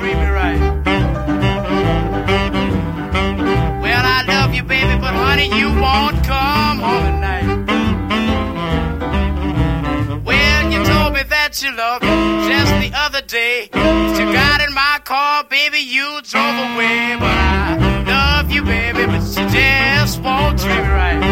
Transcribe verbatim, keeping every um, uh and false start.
treat me right. Well, I love you, baby, but honey, you won't come home at night. Well, you told me that you loved me just the other day. You got in my car, baby, you drove away. But I love you, baby, but you just won't treat me right.